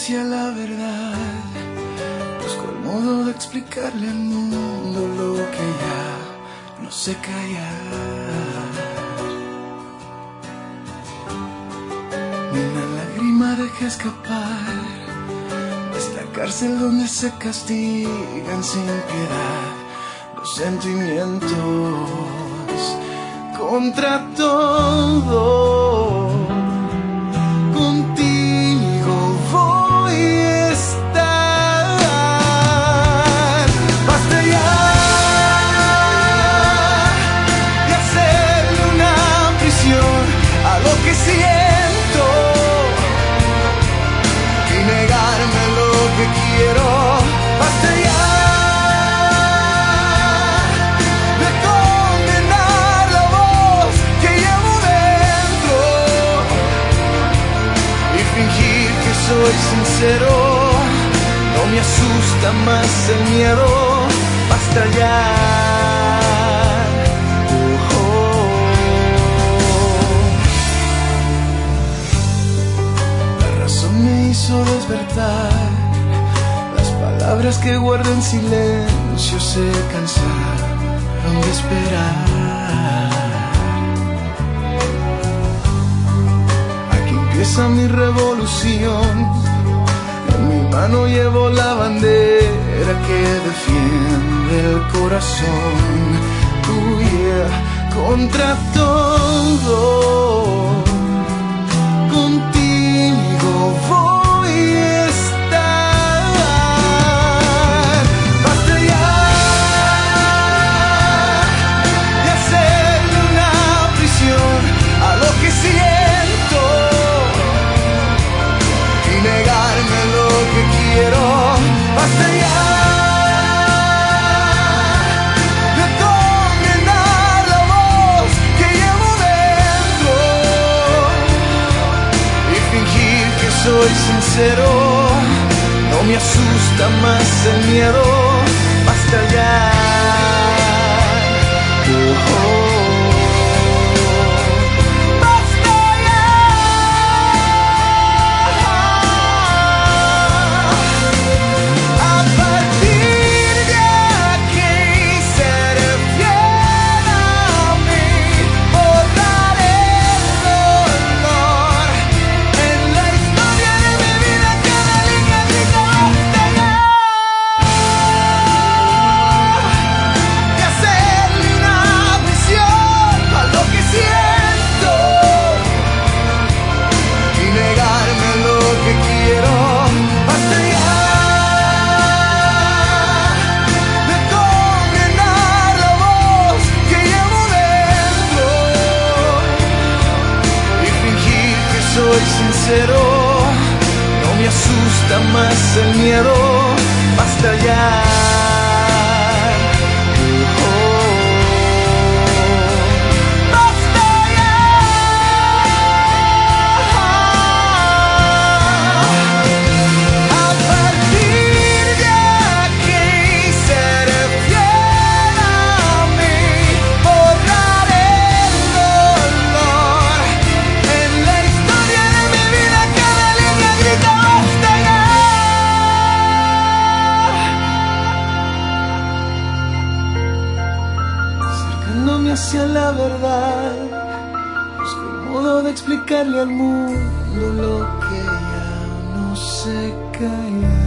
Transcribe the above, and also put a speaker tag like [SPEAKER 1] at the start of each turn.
[SPEAKER 1] hacia la verdad, busco el modo de explicarle al mundo lo que ya no sé callar. Ni una lágrima deja escapar de esta cárcel donde se castigan sin piedad los sentimientos contra todo. Contigo voy a estar. Basta ya de hacerle una prisión a lo que siento y negarme lo que quiero. Basta ya de condenar la voz que llevo dentro y fingir que soy sincero. No me asusta más el miedo. Basta ya. La razón me hizo despertar. Las palabras que guardo en silencio se cansaron de esperar. Aquí empieza mi revolución. En mi mano llevo la bandera que defiende el corazón. Tuya contra todo. Contigo voy a estar. Basta ya de hacerle una prisión a lo que siento y negarme lo que quiero. Basta ya de condenar la voz que llevo dentro y fingir que soy sincero. No me asusta más el miedo. Basta ya. Basta ya. A partir de aquí seré fiel a mí. Borraré el dolor en la historia de mi vida. Cada línea grita basta ya. De hacerle una prisión a lo que siento y negarme lo que quiero. Basta ya de condenar la voz que llevo dentro y fingir que soy sincero. No me asusta más el miedo. Basta ya. Basta ya. A partir de aquí seré fiel a mí. Borraré el dolor en la historia de mi vida. Cada línea grita basta ya. Acercándome hacia la verdad, busco el modo de explicarle al mundo lo que ya no sé callar.